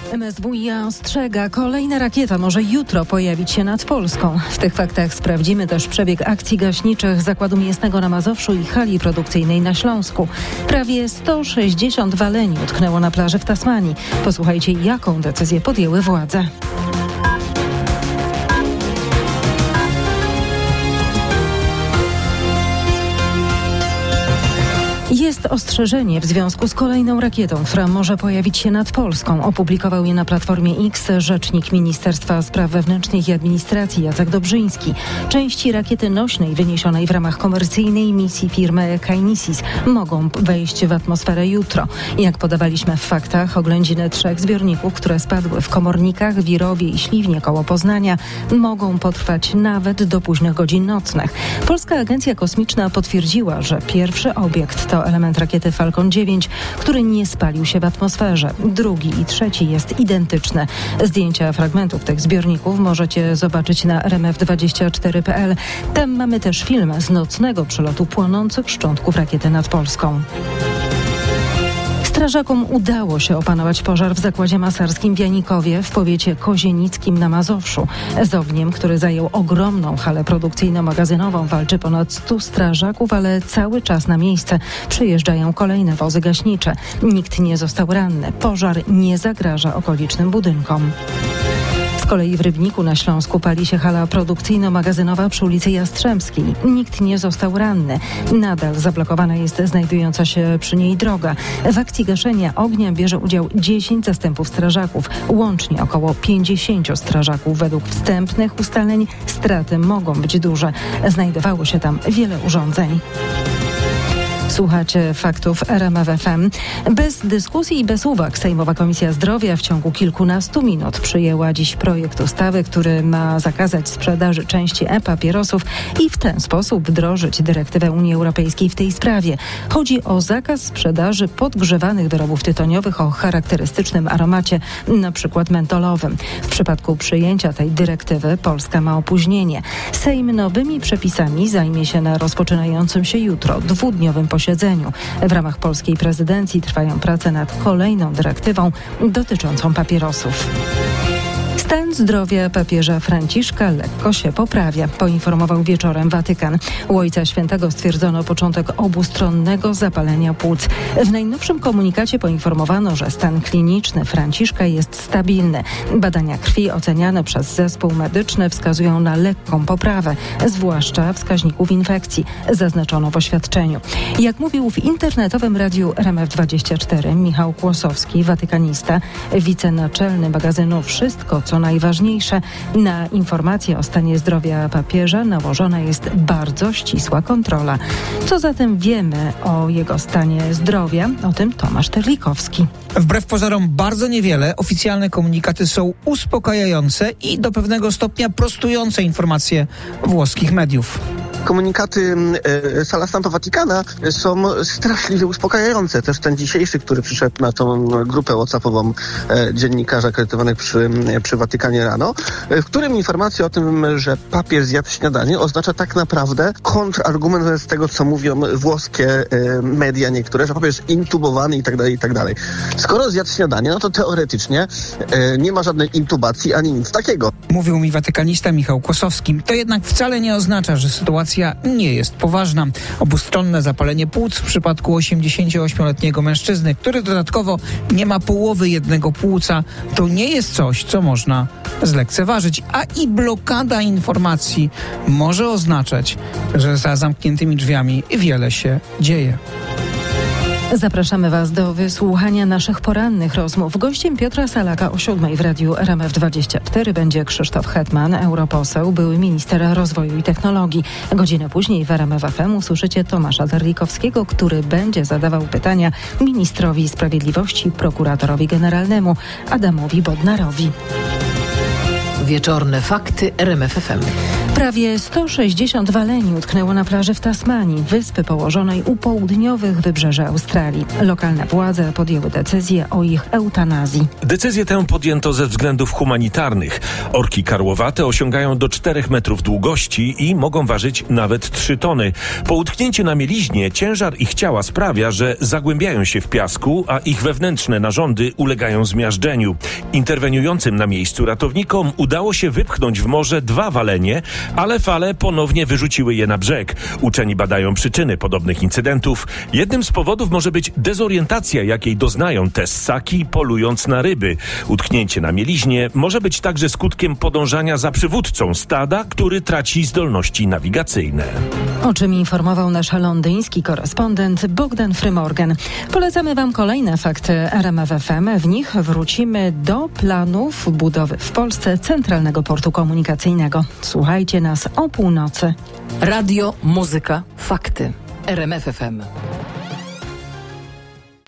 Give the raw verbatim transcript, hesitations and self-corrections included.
M S W i A ostrzega, kolejna rakieta może jutro pojawić się nad Polską. W tych faktach sprawdzimy też przebieg akcji gaśniczych Zakładu Mięsnego na Mazowszu i hali produkcyjnej na Śląsku. Prawie sto sześćdziesiąt waleni utknęło na plaży w Tasmanii. Posłuchajcie, jaką decyzję podjęły władze. Jest ostrzeżenie w związku z kolejną rakietą, która może pojawić się nad Polską. Opublikował je na Platformie X rzecznik Ministerstwa Spraw Wewnętrznych i Administracji Jacek Dobrzyński. Części rakiety nośnej wyniesionej w ramach komercyjnej misji firmy Kinesis mogą wejść w atmosferę jutro. Jak podawaliśmy w faktach, oględziny trzech zbiorników, które spadły w Komornikach, Wirowie i Śliwnie koło Poznania, mogą potrwać nawet do późnych godzin nocnych. Polska Agencja Kosmiczna potwierdziła, że pierwszy obiekt to element rakiety Falcon dziewięć, który nie spalił się w atmosferze. Drugi i trzeci jest identyczny. Zdjęcia fragmentów tych zbiorników możecie zobaczyć na R M F dwadzieścia cztery kropka p l. Tam mamy też film z nocnego przelotu płonących szczątków rakiety nad Polską. Strażakom udało się opanować pożar w zakładzie masarskim w Janikowie w powiecie kozienickim na Mazowszu. Z ogniem, który zajął ogromną halę produkcyjno-magazynową, walczy ponad stu strażaków, ale cały czas na miejsce przyjeżdżają kolejne wozy gaśnicze. Nikt nie został ranny. Pożar nie zagraża okolicznym budynkom. Z kolei w Rybniku na Śląsku pali się hala produkcyjno-magazynowa przy ulicy Jastrzębskiej. Nikt nie został ranny. Nadal zablokowana jest znajdująca się przy niej droga. W akcji gaszenia ognia bierze udział dziesięć zastępów strażaków. Łącznie około pięćdziesięciu strażaków. Według wstępnych ustaleń straty mogą być duże. Znajdowało się tam wiele urządzeń. Słuchacie faktów R M F F M. Bez dyskusji i bez uwag Sejmowa Komisja Zdrowia w ciągu kilkunastu minut przyjęła dziś projekt ustawy, który ma zakazać sprzedaży części e-papierosów i w ten sposób wdrożyć dyrektywę Unii Europejskiej w tej sprawie. Chodzi o zakaz sprzedaży podgrzewanych wyrobów tytoniowych o charakterystycznym aromacie, na przykład mentolowym. W przypadku przyjęcia tej dyrektywy Polska ma opóźnienie. Sejm nowymi przepisami zajmie się na rozpoczynającym się jutro dwudniowym posiedzeniu. W ramach polskiej prezydencji trwają prace nad kolejną dyrektywą dotyczącą papierosów. Stan zdrowia papieża Franciszka lekko się poprawia, poinformował wieczorem Watykan. U Ojca Świętego stwierdzono początek obustronnego zapalenia płuc. W najnowszym komunikacie poinformowano, że stan kliniczny Franciszka jest stabilny. Badania krwi oceniane przez zespół medyczny wskazują na lekką poprawę, zwłaszcza wskaźników infekcji, zaznaczono w oświadczeniu. Jak mówił w internetowym radiu R M F dwadzieścia cztery Michał Kłosowski, watykanista, wicenaczelny magazynu Wszystko, co najważniejsze, na informacje o stanie zdrowia papieża nałożona jest bardzo ścisła kontrola. Co zatem wiemy o jego stanie zdrowia? O tym Tomasz Terlikowski. Wbrew pozorom bardzo niewiele. Oficjalne komunikaty są uspokajające i do pewnego stopnia prostujące informacje włoskich mediów. Komunikaty e, Sala Stampa Watikana są straszliwie uspokajające. Też ten dzisiejszy, który przyszedł na tą grupę WhatsAppową e, dziennikarzy akredytowanych przy, przy Watykanie rano, w którym informacja o tym, że papież zjadł śniadanie, oznacza tak naprawdę kontrargument wobec tego, co mówią włoskie e, media niektóre, że papież jest intubowany i tak dalej, i tak dalej. Skoro zjadł śniadanie, no to teoretycznie e, nie ma żadnej intubacji ani nic takiego. Mówił mi watykanista Michał Kłosowski. To jednak wcale nie oznacza, że sytuacja nie jest poważna. Obustronne zapalenie płuc w przypadku osiemdziesięcioośmioletniego mężczyzny, który dodatkowo nie ma połowy jednego płuca, to nie jest coś, co można zlekceważyć. A i blokada informacji może oznaczać, że za zamkniętymi drzwiami wiele się dzieje. Zapraszamy Was do wysłuchania naszych porannych rozmów. Gościem Piotra Salaka o siódmej w radiu R M F dwadzieścia cztery będzie Krzysztof Hetman, europoseł, były minister rozwoju i technologii. Godzinę później w R M F F M usłyszycie Tomasza Terlikowskiego, który będzie zadawał pytania ministrowi sprawiedliwości, prokuratorowi generalnemu Adamowi Bodnarowi. Wieczorne fakty R M F F M. Prawie sto sześćdziesiąt waleni utknęło na plaży w Tasmanii, wyspy położonej u południowych wybrzeży Australii. Lokalne władze podjęły decyzję o ich eutanazji. Decyzję tę podjęto ze względów humanitarnych. Orki karłowate osiągają do czterech metrów długości i mogą ważyć nawet trzy tony. Po utknięciu na mieliźnie ciężar ich ciała sprawia, że zagłębiają się w piasku, a ich wewnętrzne narządy ulegają zmiażdżeniu. Interweniującym na miejscu ratownikom udało się wypchnąć w morze dwa walenie, ale fale ponownie wyrzuciły je na brzeg. Uczeni badają przyczyny podobnych incydentów. Jednym z powodów może być dezorientacja, jakiej doznają te ssaki, polując na ryby. Utknięcie na mieliźnie może być także skutkiem podążania za przywódcą stada, który traci zdolności nawigacyjne. O czym informował nasz londyński korespondent Bogdan Frymorgan. Polecamy Wam kolejne fakty R M F F M. W nich wrócimy do planów budowy w Polsce Centralnego Portu Komunikacyjnego. Słuchajcie nas o północy. Radio, muzyka, fakty. R M F F M.